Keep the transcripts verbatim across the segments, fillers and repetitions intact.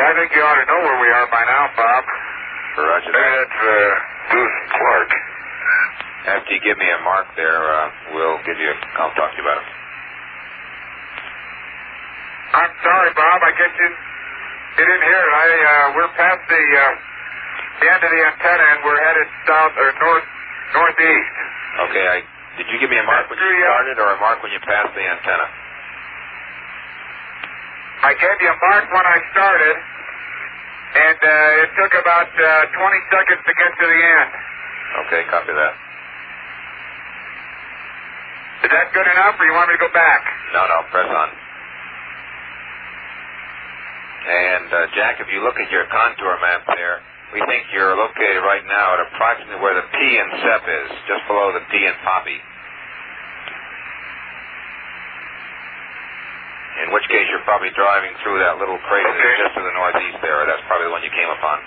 I think you ought to know where we are by now, Bob. Roger that. That's uh, Lewis and Clark. After you give me a mark there, uh, we'll give you. A, I'll talk to you about it. I'm sorry, Bob. I guess you, you didn't hear it. I uh, we're past the uh, the end of the antenna, and we're headed south or north northeast. Okay. I did you give me a mark when you started, or a mark when you passed the antenna? I gave you a mark when I started, and uh, it took about uh, twenty seconds to get to the end. Okay, copy that. Is that good enough, or you want me to go back? No, no, press on. And, uh, Jack, if you look at your contour map there, we think you're located right now at approximately where the P in S E P is, just below the P in Poppy. In which case, you're probably driving through that little crater okay. just to the northeast there. That's probably the one you came upon.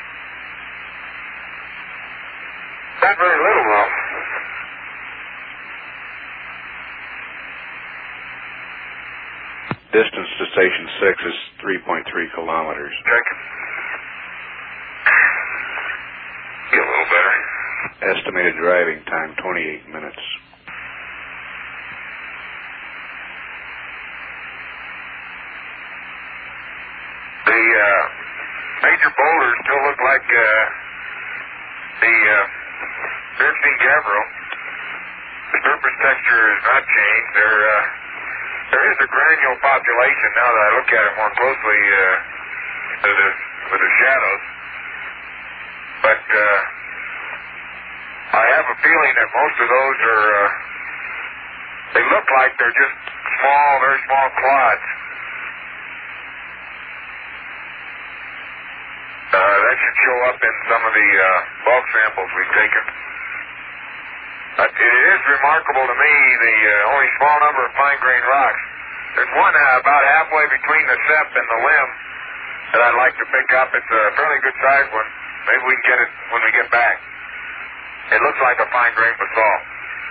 Not very little, though. Distance to Station six is three point three kilometers. Check. Be a little better. Estimated driving time, twenty-eight minutes. The uh, major boulders still look like uh, the uh, Bearstein Gabbro. The surface texture has not changed. There, uh, there is a granule population now that I look at it more closely uh, with, the, with the shadows. But uh, I have a feeling that most of those are, uh, they look like they're just small, very small clods. Uh, that should show up in some of the uh, bulk samples we've taken. Uh, it is remarkable to me, the uh, only small number of fine-grained rocks. There's one uh, about halfway between the S E P and the limb that I'd like to pick up. It's a fairly good-sized one. Maybe we can get it when we get back. It looks like a fine-grained basalt.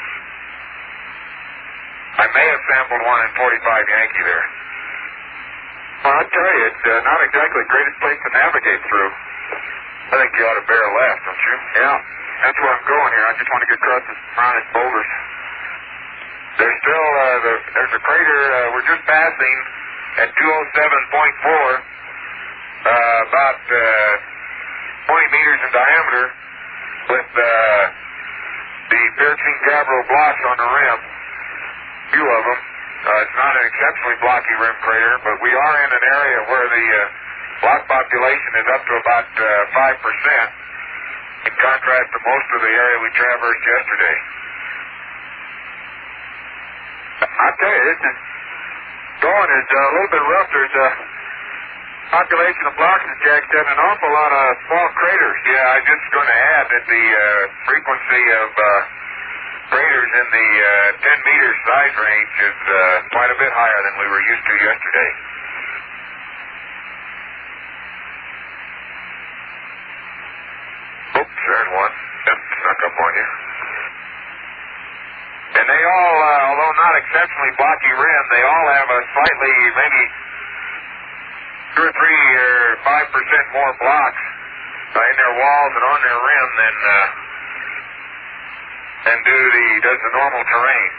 I may have sampled one in forty-five Yankee there. Well, I'll tell you, it's uh, not exactly the greatest place to navigate through. I think you ought to bear left, don't you? Yeah, that's where I'm going here. I just want to get across this around these boulders. There's still, uh, the, there's a crater uh, we're just passing at two oh seven point four, uh, about uh, twenty meters in diameter, with uh, the Bearstein Gabbro blocks on the rim, a few of them. Uh, it's not an exceptionally blocky rim crater, but we are in an area where the uh, block population is up to about uh, five percent, in contrast to most of the area we traversed yesterday. I'll tell you, this is going is uh, a little bit rough. There's a population of blocks, as Jack said, and an awful lot of small craters. Yeah, I'm just going to add that the uh, frequency of uh, craters in the uh, ten meter size range is uh, quite a bit higher than we were used to yesterday. Oops, there's one. That snuck up on you. And they all, uh, although not exceptionally blocky rim, they all have a slightly, maybe two or three or five percent more blocks uh, in their walls and on their rim than uh, than do the does the normal terrain.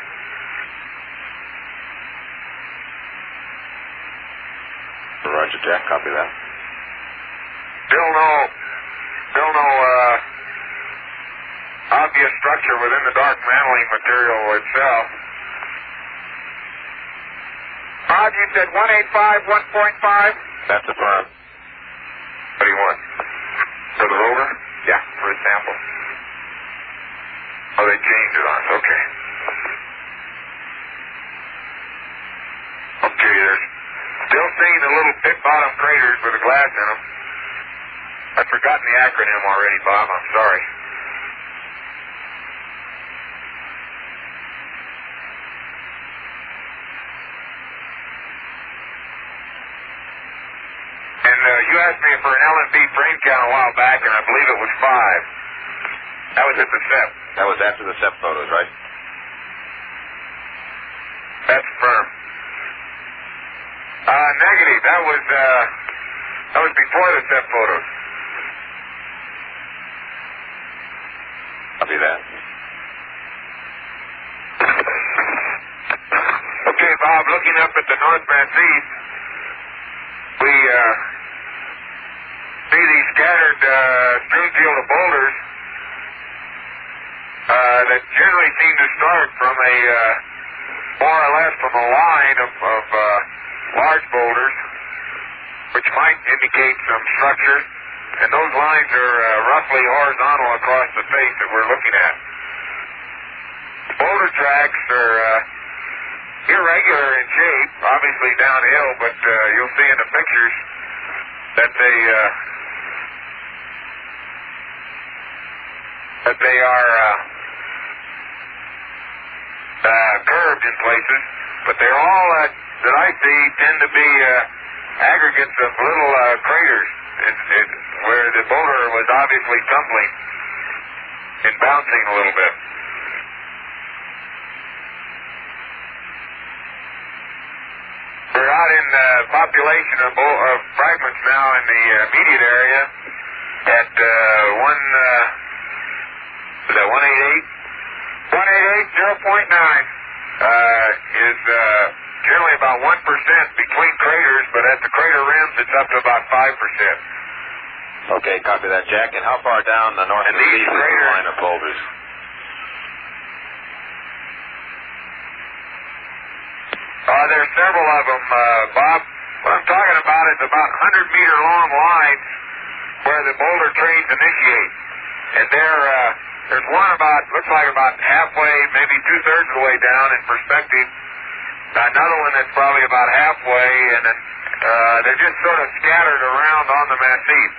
Roger, Jack. Copy that. Still no, still no uh, obvious structure within the dark mantling material itself. Bob, you said one eighty-five, one point five? That's a firm. What do you want? For the rover? Yeah. For a sample? Oh, they changed it on us. Okay. Okay, there's still seeing the little pit bottom craters with the glass in them. I've forgotten the acronym already, Bob. I'm sorry. And uh, you asked me for an L and B frame count a while back, and I believe it was five. That was at the S E P. That was after the S E P photos, right? That's firm. Uh, negative. That was uh, That was before the SEP photos. Copy that. Okay, Bob, looking up at the North Massif, we uh, see these scattered uh, strewn field of boulders uh, that generally seem to start from a uh, more or less from a line of, of uh, large boulders, which might indicate some structure, and those lines are uh, roughly horizontal across the face that we're looking at. Boulder tracks are uh, irregular in shape, obviously downhill, but uh, you'll see in the pictures that they uh, that they are uh, uh, curved in places, but they're all uh, that I see tend to be uh, aggregates of little uh, craters it, it, where the boulder was obviously tumbling and bouncing a little bit. We're out in the uh, population of, of fragments now in the uh, immediate area at uh, one, uh, is that one eighty-eight? one eighty-eight, zero point nine uh, is uh, generally about one percent between craters, but at the crater rims it's up to about five percent. Okay, copy that, Jack. And how far down the North Massif is the line of boulders? Uh, there are several of them, uh, Bob. What I'm talking about is about one hundred meter long lines where the boulder trains initiate. And there, uh, there's one about, looks like about halfway, maybe two-thirds of the way down in perspective. Another one that's probably about halfway, and then uh, they're just sort of scattered around on the Massif.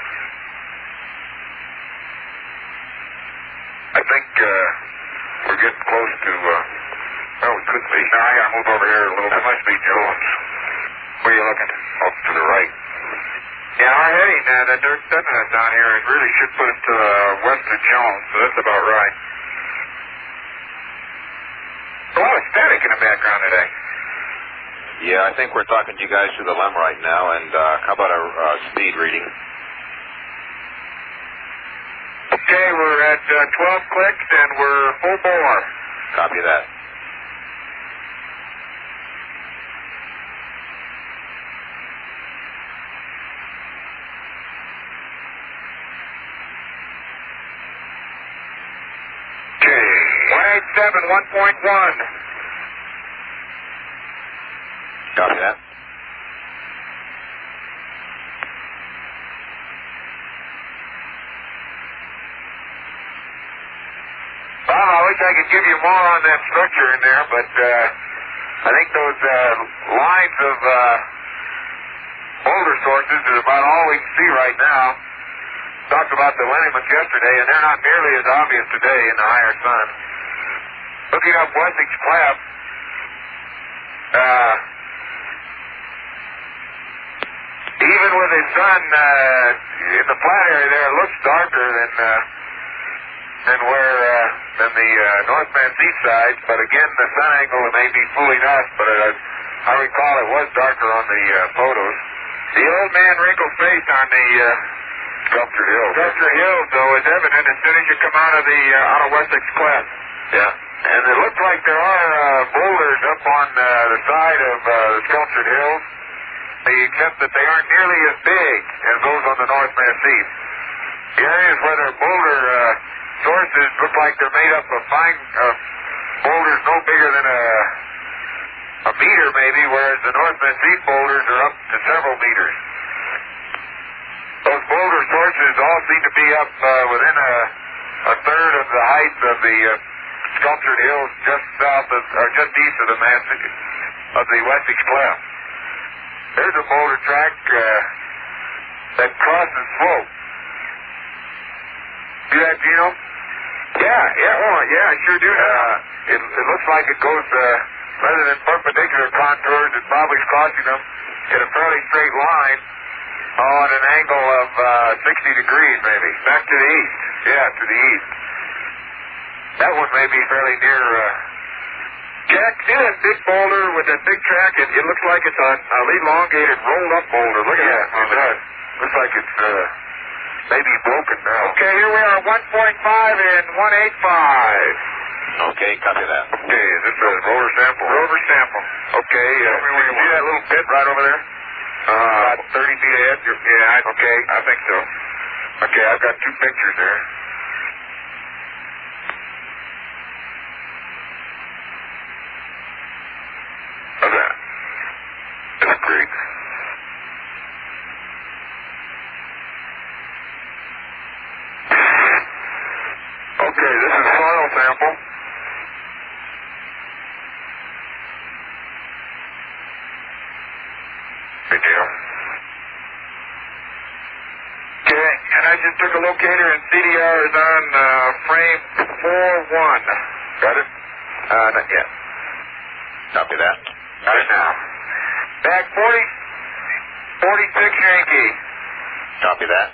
I think uh, we're getting close to... Uh, Oh, it could be. No, I gotta move over here a little bit. That must be Jones. Where are you looking? Up to the right. Yeah, our heading, uh, that dirt sediment down here, it really should put us to the uh, west of Jones, so that's about right. A lot of static in the background today. Yeah, I think we're talking to you guys through the L E M right now, and uh, how about a uh, speed reading? Okay, we're at uh, twelve clicks, and we're full bore. Copy that. one eighty-seven, one point one. Copy that. Well, I wish I could give you more on that structure in there, but uh, I think those uh, lines of uh, boulder sources is about all we can see right now. Talked about the lineaments yesterday, and they're not nearly as obvious today in the higher sun. Looking up Wessex Cleft, uh, even with the sun uh, in the flat area there, it looks darker than uh, than where uh, than the uh, North Massif side. But again, the sun angle may be fooling us. But uh, I recall it was darker on the uh, photos. The old man wrinkled face on the uh, Sculpture Hill. Sculpture Hill, though, is evident as soon as you come out of the uh, out of Wessex Cleft. Yeah. And it looks like there are uh, boulders up on uh, the side of uh, the Sculptured Hills, except that they aren't nearly as big as those on the North Massif. The areas where there are boulder uh, sources look like they're made up of fine uh, boulders no bigger than a, a meter maybe, whereas the North Massif boulders are up to several meters. Those boulder sources all seem to be up uh, within a, a third of the height of the uh, Sculptured Hills just south of, or just east of the Massif, of the Wessex Cleft. There's a boulder track uh, that crosses slope. See that, Gino? Yeah, yeah, oh, yeah, I sure do. Uh, it, it looks like it goes, uh, rather than perpendicular contours, it probably is crossing them in a fairly straight line on an angle of uh, sixty degrees, maybe. Back to the east. Yeah, to the east. That one may be fairly near uh, Jack, see that big boulder with that big track? It, it looks like it's a, a elongated, rolled-up boulder. Look at that. It does. Looks like it's uh, maybe broken now. Okay, here we are, one point five and one eighty-five. Okay, copy that. Okay, is this a rover sample? Rover sample. Okay, uh, you see that little pit right over there? Uh, About thirty feet ahead? Yeah, I, okay, I think so. Okay, I've got two pictures there. How's that? That's great. Okay, this is soil sample. Good deal. Okay, and I just took a locator and C D R is on uh, frame four one. Got it? Uh, not yet. Copy that. Got it now. Back forty, forty-six Yankee. Copy that.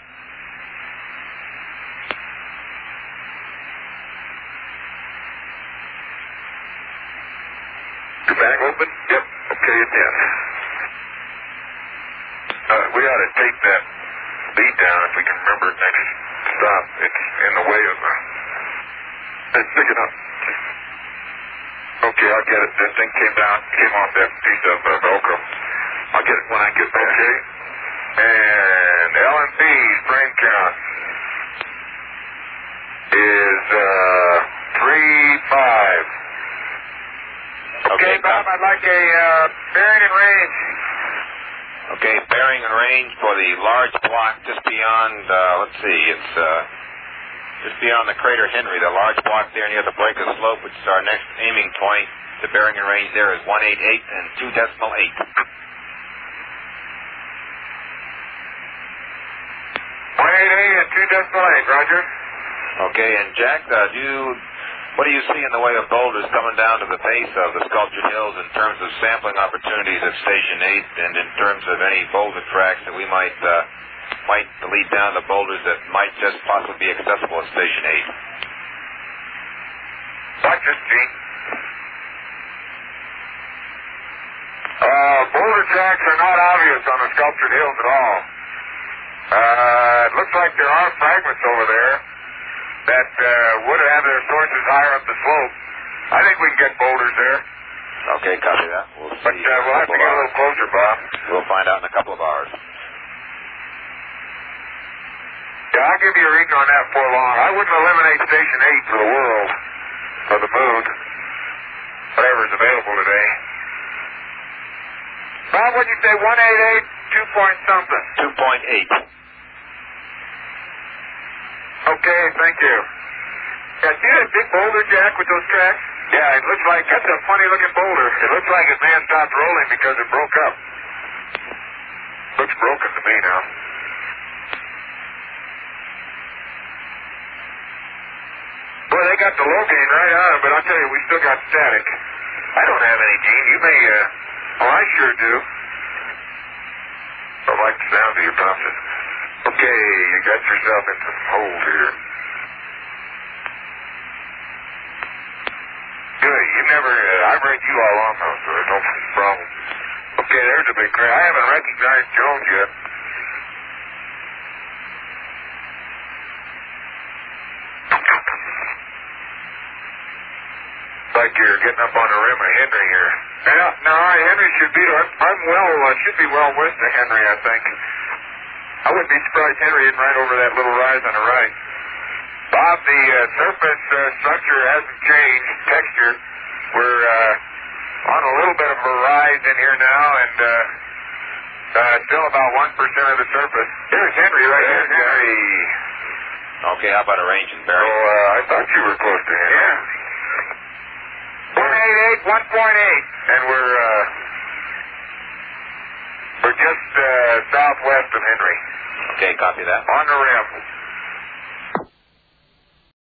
Your bag open? Yep. Okay, it's in. Uh, we ought to take that lead down if we can remember it next stop. It's in the way of the... Let's pick it up. Okay, I'll get it. That thing came down, came off that piece of uh, Velcro. I'll get it when I get back. Okay. And L and B's frame count is uh, three five. Okay, Bob, I'd like a uh, bearing and range. Okay, bearing and range for the large block just beyond, uh, let's see, it's uh, just beyond the crater Henry. The large block there near the break of the slope, which is our next aiming point. The bearing and range there is one eighty-eight and two decimal eight. one eighty-eight and two decimal eight, Roger. Okay, and Jack, uh, do you, what do you see in the way of boulders coming down to the base of the Sculptured Hills in terms of sampling opportunities at Station eight and in terms of any boulder tracks that we might uh, might lead down to boulders that might just possibly be accessible at Station eight? Watch this, Gene. Uh, boulder tracks are not obvious on the Sculptured Hills at all. Uh, it looks like there are fragments over there that uh, would have their sources higher up the slope. I think we can get boulders there. Okay, copy that. We'll see. But uh, we'll have to get a little closer, Bob. We'll find out in a couple of hours. Yeah, I'll give you a reading on that for long. I wouldn't eliminate Station eight for the world, or the moon, whatever's available today. Bob, what'd you say, one eighty-eight, two point something? two point eight. Okay, thank you. Yeah, see that big boulder, Jack, with those tracks? Yeah, it looks like, that's a funny-looking boulder. It looks like his man stopped rolling because it broke up. Looks broken to me now. Boy, they got the low gain right on, but I'll tell you, we still got static. I don't have any, Gene. You may, uh, oh, I sure do. I like the sound of your Thompson. Okay, you got yourself in some hold here. Good, you never, uh, I've read you all along though, so there's no problem. Okay, there's a big crack. I haven't recognized Jones yet. Like you're getting up on the rim of Henry here. Yeah, no, Henry should be, I'm well, uh, should be well west of Henry, I think. I wouldn't be surprised Henry isn't right over that little rise on the right. Bob, the uh, surface uh, structure hasn't changed, texture. We're uh, on a little bit of a rise in here now, and uh, uh, still about one percent of the surface. Here's Henry right here. Henry. Okay, how about a range and So bearing? uh, I thought you were close to Henry. Yeah. one eighty-eight, one point eight. And we're, uh, we're just uh, southwest of Henry. Okay, copy that. On the rim.